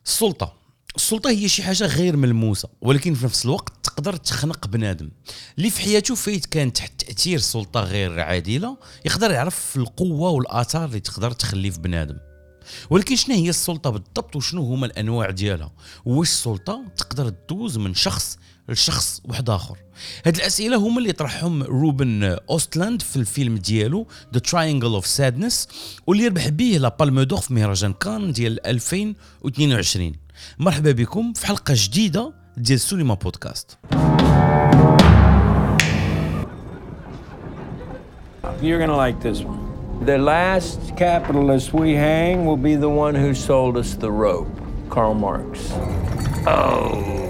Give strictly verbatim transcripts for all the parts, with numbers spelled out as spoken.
السلطة السلطة هي شي حاجة غير ملموسة، ولكن في نفس الوقت تقدر تخنق بنادم اللي في حياته فايت كان تحت تأثير سلطة غير عادلة. يقدر يعرف القوة والآثار اللي تقدر تخلي في بنادم. ولكن شنو هي السلطة بالضبط وشنو هما الأنواع ديالها؟ واش السلطة تقدر تدوز من شخص لشخص واحد آخر؟ هاد الأسئلة هما اللي طرحهم روبن أوستلاند في الفيلم ديالو The Triangle of Sadness، واللي ربح به لا بالم دور في مهرجان كان ديال ألفين واثنين وعشرين. مرحبا بكم في حلقة جديدة ديال سينما بودكاست. You're gonna like this one. The last capitalist we hang will be the one who sold us the rope, Karl Marx. Oh.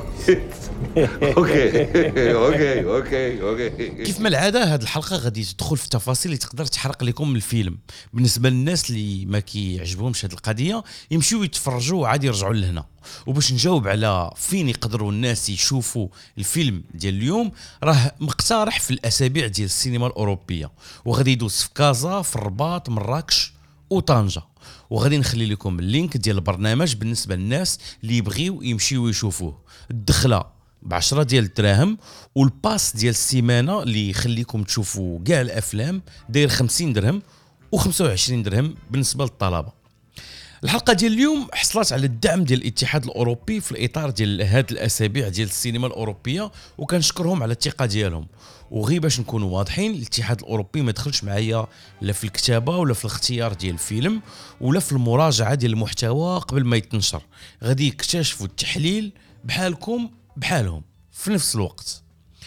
اوكي اوكي اوكي اوكي كيف ما العاده هذه الحلقه غادي تدخل في تفاصيل اللي تقدر تحرق لكم الفيلم. بالنسبه للناس اللي ما كيعجبهمش هذه القضيه يمشيو يتفرجوا وعادي يرجعوا لهنا. وباش نجاوب على فين يقدروا الناس يشوفوا الفيلم ديال اليوم، راه مقترح في الاسابيع ديال السينما الاوروبيه، وغادي يدوز في كازا، في الرباط، مراكش وطنجة. وغادي نخلي لكم اللينك ديال البرنامج بالنسبه للناس اللي يبغيو يمشيو يشوفوه. الدخله بعشرة ديال الدراهم، والباس ديال السيمانه اللي يخليكم تشوفوا كاع الافلام داير خمسين درهم وخمسة وعشرين درهم بالنسبه للطلبه. الحلقه ديال اليوم حصلت على الدعم ديال الاتحاد الاوروبي في الاطار ديال هاد الاسابيع ديال السينما الاوروبيه، وكنشكرهم على الثقه ديالهم. وغير باش نكونوا واضحين، الاتحاد الاوروبي ما دخلش معايا لا في الكتابه ولا في الاختيار ديال الفيلم ولا في المراجعه ديال المحتوى قبل ما يتنشر. غادي يكتشفوا التحليل بحالكم بحالهم في نفس الوقت.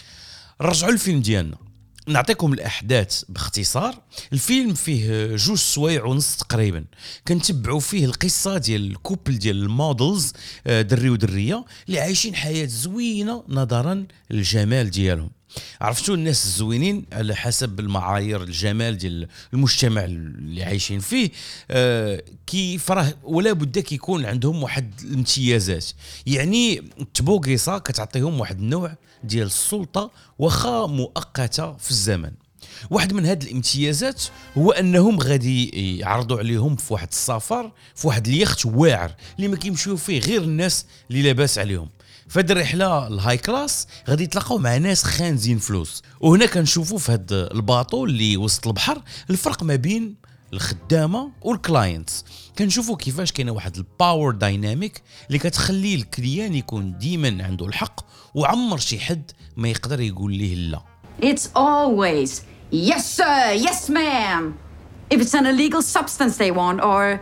رجعوا الفيلم ديالنا، نعطيكم الأحداث باختصار. الفيلم فيه جوج سوايع ونص تقريبا، كنتبعوا فيه القصة ديال الكوبل ديال المودلز، دري ودرية اللي عايشين حياة زوينة نظرا للجمال ديالهم. عرفتوا الناس الزوينين على حسب المعايير الجمال ديال المجتمع اللي عايشين فيه، آه كيف راه ولا بد كيكون عندهم واحد الامتيازات. يعني التبوغيصه كتعطيهم واحد النوع ديال السلطه واخا مؤقته في الزمن. واحد من هاد الامتيازات هو انهم غادي يعرضوا عليهم في واحد السفر في واحد اليخت واعر اللي ما كيمشيو فيه غير الناس اللي لاباس عليهم. فهاد الرحله الهاي كلاس غادي يتلاقاو مع ناس خانزين فلوس. وهنا كنشوفوا في هاد الباطو اللي وسط البحر الفرق ما بين الخدامه والكلاينتس. كنشوفوا كيفاش كاينه واحد الباور دايناميك اللي كتخلي الكليان يكون ديما عنده الحق، وعمر شي حد ما يقدر يقول ليه لا. It's always yes sir, yes ma'am. If it's an illegal substance they want or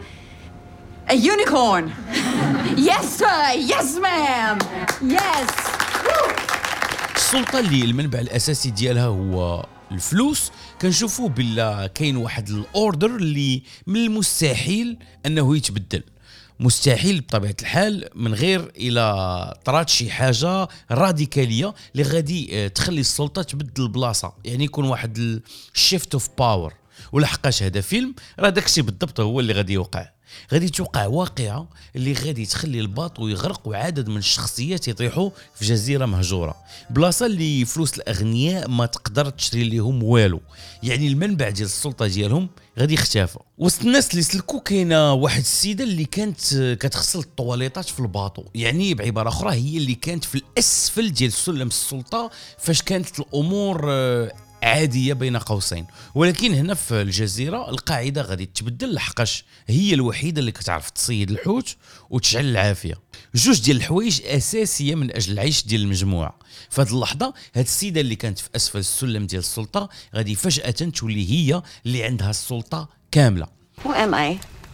a unicorn. Yes sir, yes ma'am. Yes. السلطة اللي المنبع الأساسي ديالها هو الفلوس، كنشوفوا بلا كاين واحد الاوردر اللي من المستحيل انه يتبدل. مستحيل بطبيعة الحال من غير الى طرات شي حاجة راديكالية اللي غادي تخلي السلطة تبدل البلاصة. يعني يكون واحد الشيفت اوف باور. ولحقاش هذا فيلم راه داكشي بالضبط هو اللي غادي يوقع. غادي توقع واقعة اللي غادي تخلي الباطو يغرق وعدد من الشخصيات يطيحوا في جزيرة مهجورة، بلاصة اللي فلوس الأغنياء ما تقدر تشري لهم والو. يعني المنبع ديال السلطة ديالهم غادي يختفى. وسط الناس اللي سلكوا كاينه واحد السيده اللي كانت كتغسل الطواليطات في الباطو. يعني بعبارة أخرى هي اللي كانت في الأسفل ديال سلم السلطة فاش كانت الأمور عادية بين قوسين. ولكن هنا في الجزيرة القاعدة غادي تتبدل، لحقاش هي الوحيدة اللي كتعرف تصيد الحوت وتشعل العافية. جوج ديال الحوايج أساسية من أجل العيش ديال المجموعة. فهاد اللحظة هاد السيدة اللي كانت في أسفل السلم ديال السلطة غادي فجأة تولي هي اللي عندها السلطة كاملة. Who am I?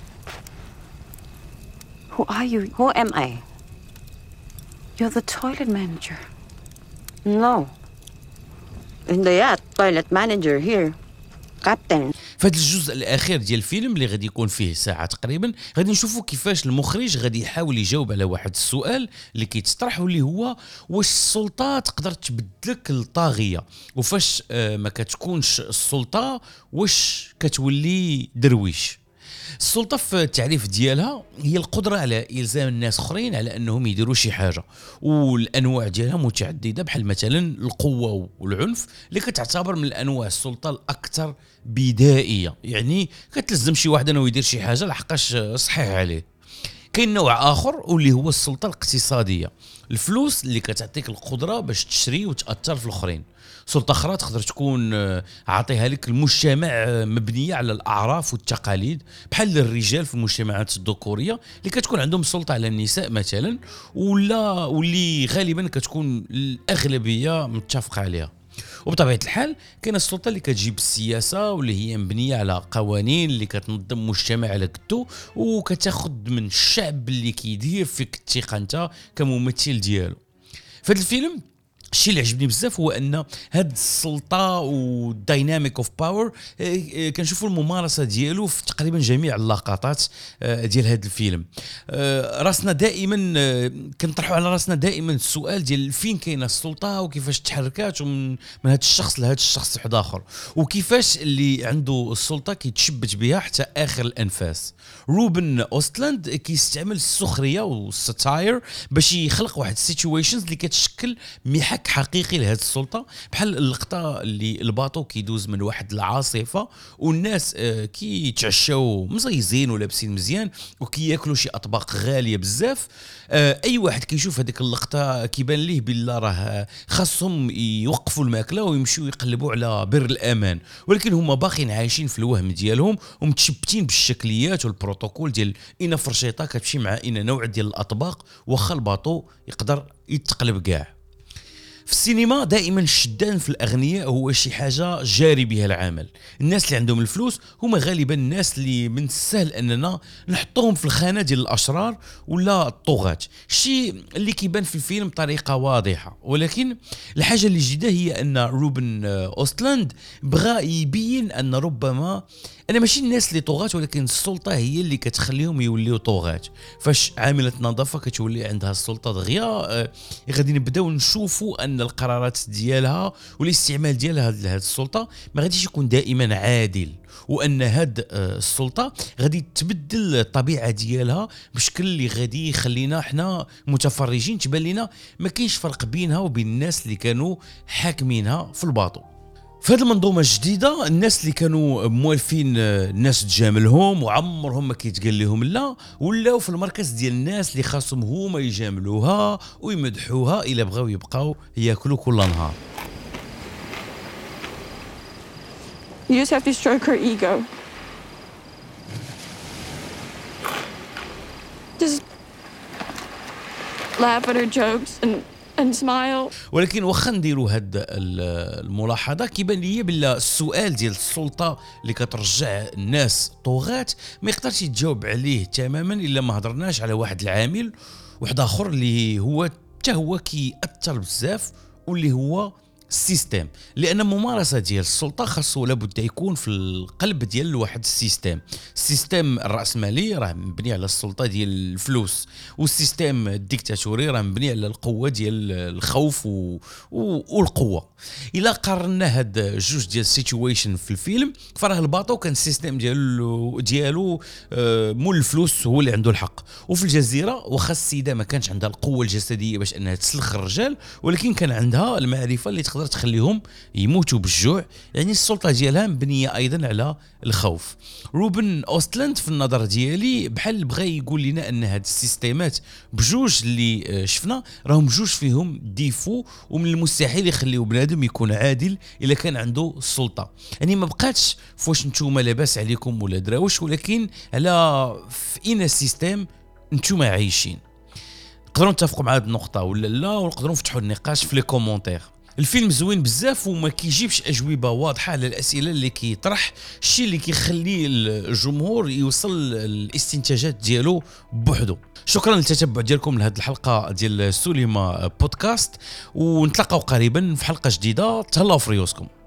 Who are you? Who am I? You're the toilet manager. No. In the yacht, toilet manager here. Captain. فهاد الجزء الاخير ديال الفيلم اللي غادي يكون فيه ساعه تقريبا غادي نشوفوا كيفاش المخرج غادي يحاول يجاوب على واحد السؤال اللي كيتطرح، واللي هو واش السلطه تقدر تبدلك للطاغيه، وفاش ما كتكونش السلطه واش كتولي درويش. السلطة في التعريف ديالها هي القدرة على إلزام الناس اخرين على أنهم يديروا شي حاجة، والأنواع ديالها متعددة بحال مثلا القوة والعنف اللي كتعتبر من الأنواع السلطة الأكثر بدائية. يعني كتلزم شي واحد أنه يدير شي حاجة لحقاش صحيح عليه. كاين نوع اخر واللي هو السلطه الاقتصاديه، الفلوس اللي كتعطيك القدره باش تشري وتاثر في الاخرين. سلطه اخرى تقدر تكون عاطيها لك المجتمع مبنيه على الاعراف والتقاليد، بحال الرجال في المجتمعات الذكوريه اللي كتكون عندهم سلطه على النساء مثلا، ولا واللي غالبا كتكون الاغلبيه متفقه عليها. وبطبيعه الحال كاين السلطه اللي كتجي بالسياسه واللي هي مبنيه على قوانين اللي كتنظم مجتمع على كدو، وكتاخذ من الشعب اللي كيدير فيك الثقه انت كممثل ديالو. فهاد الفيلم الشيء اللي عجبني بزاف هو ان هاد السلطه والدايناميك اوف باور كنشوفوا الممارسه ديالو في تقريبا جميع اللقطات ديال هاد الفيلم. راسنا دائما كنطرحوا على راسنا دائما السؤال ديال فين كاينه السلطه وكيفاش تحركات من من هاد الشخص لهاد الشخص واحد اخر، وكيفاش اللي عنده السلطه كيتشبت بها حتى اخر الانفاس. روبن اوستلاند كيستعمل السخريه والستاير باش يخلق واحد السيتويشنز اللي كتشكل محك حقيقي لهذه السلطه، بحال اللقطه اللي الباطو كيدوز من واحد العاصفه والناس كيتعشاو مزيزين ولابسين مزيان وكياكلوا شي اطباق غاليه بزاف. اي واحد كيشوف هذيك اللقطه كيبان ليه بالله راه خاصهم يوقفوا الماكله ويمشيو يقلبوا على بر الامان، ولكن هما باقيين عايشين في الوهم ديالهم ومتشبتين بالشكليات والبروتوكول ديال ان فرشيطه كتمشي مع ان نوع ديال الاطباق، واخا الباطو يقدر يتقلب كاع. في السينما دائما الشدان في الاغنياء هو شي حاجه جاري بها العمل. الناس اللي عندهم الفلوس هما غالبا الناس اللي من السهل اننا نحطوهم في الخانه ديال الاشرار ولا الطغاة، الشيء اللي كيبان في الفيلم بطريقه واضحه. ولكن الحاجه اللي جديده هي ان روبن اوستلاند بغى يبين ان ربما انا ماشي الناس اللي طغاة، ولكن السلطه هي اللي كتخليهم يوليو طغاة. فاش عامله نظافه كتولي عندها السلطه دغيا آه غادي نبداو نشوفوا ان القرارات ديالها والاستعمال ديالها لهذه السلطه ما غاديش يكون دائما عادل، وان هاد آه السلطه غادي تبدل الطبيعه ديالها بشكل اللي غادي يخلينا حنا متفرجين تبان لنا ما كاينش فرق بينها وبين الناس اللي كانوا حاكمينها في الباطو. في هذه المنظومه الجديده الناس اللي كانوا موالفين الناس تجاملهم وعمرهم ما كيتقال لهم لا، ولاو في المركز ديال الناس اللي خاصهم هما يجاملوها ويمدحوها الا بغاو يبقاو ياكلوا كل نهار. You just have to stroke her ego. Just laugh at her jokes and and smile. ولكن واخا نديروا هاد الملاحظه كيبان لي بلا السؤال ديال السلطه اللي كترجع الناس طغاة ما يقدرش يتجاوب عليه تماما الا ما هضرناش على واحد العامل واحد اخر اللي هو حتى هو كيأثر بزاف، واللي هو السيستم. لان ممارسه ديال السلطه خاصو لابد يكون في القلب ديال واحد السيستم. السيستم الراسمالي راه مبني على السلطه ديال الفلوس، والسيستم الديكتاتوري راه مبني على القوه ديال الخوف و... و... والقوه. الا قارنا هاد جوج ديال السيتويشن في الفيلم فراه الباطو كان السيستم ديالو ديالو آه مول الفلوس هو اللي عنده الحق، وفي الجزيره واخا السيده ما كانش عندها القوه الجسديه باش انها تسلخ الرجال، ولكن كان عندها المعرفه اللي تقدر تخليهم يموتوا بالجوع. يعني السلطه ديالها مبنيه ايضا على الخوف. روبن اوستلاند في النظر ديالي بحال بغى يقول لنا ان هاد السيستيمات بجوج اللي شفنا راهم بجوج فيهم ديفو، ومن المستحيل يخليو بنادم يكون عادل الا كان عنده السلطه. يعني ما بقاتش فواش نتوما لاباس عليكم ولا دراوش، ولكن على في ان السيستم نتوما عايشين. نقدروا نتفقوا مع هذه النقطه ولا لا، ونقدروا نفتحوا النقاش في لي كومونتير. الفيلم زوين بزاف وما كيجيبش اجوبه واضحه على الاسئله اللي كيطرح، الشيء اللي كيخلي الجمهور يوصل الاستنتاجات ديالو بوحدو. شكرا للتتبع ديالكم لهذه الحلقه ديال سوليما بودكاست، ونتلاقاو قريبا في حلقه جديده. تهلاو في ريوسكم.